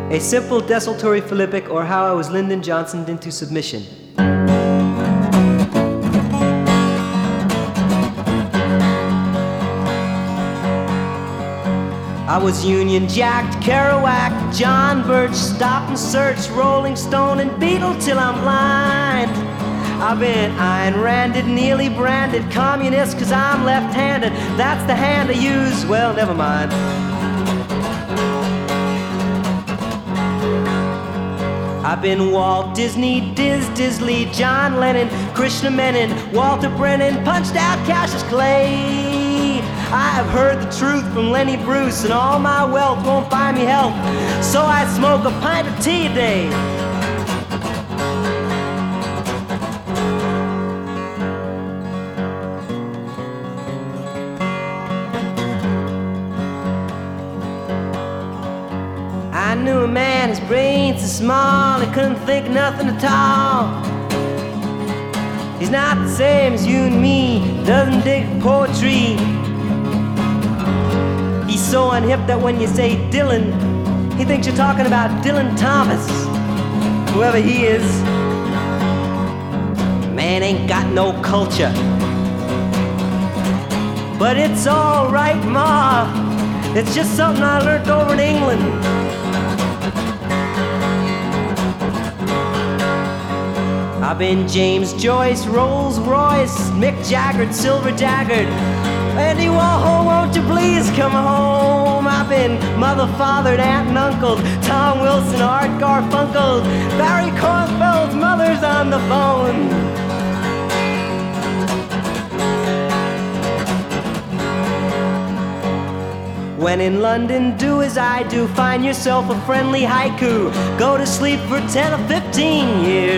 A simple desultory philippic, or how I was Lyndon Johnsoned into submission. I was Union Jacked, Kerouac, John Birch, Stop and Search, Rolling Stone and Beatle till I'm blind. I've been Ayn Randed, nearly branded communist 'cause I'm left-handed. That's the hand I use, well, never mind. I've been Walt Disney, Disley, John Lennon, Krishna Menon, Walter Brennan, punched out Cassius Clay. I've heard the truth from Lenny Bruce, and all my wealth won't buy me health, so I smoke a pint of tea a day. I knew a man, his brain's so small, he couldn't think nothing at all. He's not the same as you and me, doesn't dig poetry. He's so unhip that when you say Dylan, he thinks you're talking about Dylan Thomas, whoever he is. Man ain't got no culture. But it's all right, Ma. It's just something I learned over in England. I've been James Joyce, Rolls Royce, Mick Jagger, Silver Daggered. Andy Warhol, won't you please come home? I've been mother, fathered, aunt and uncle, Tom Wilson, Art Garfunkel, Barry Kornfeld's mother's on the phone. When in London, do as I do, find yourself a friendly haiku. Go to sleep for 10 or 15 years.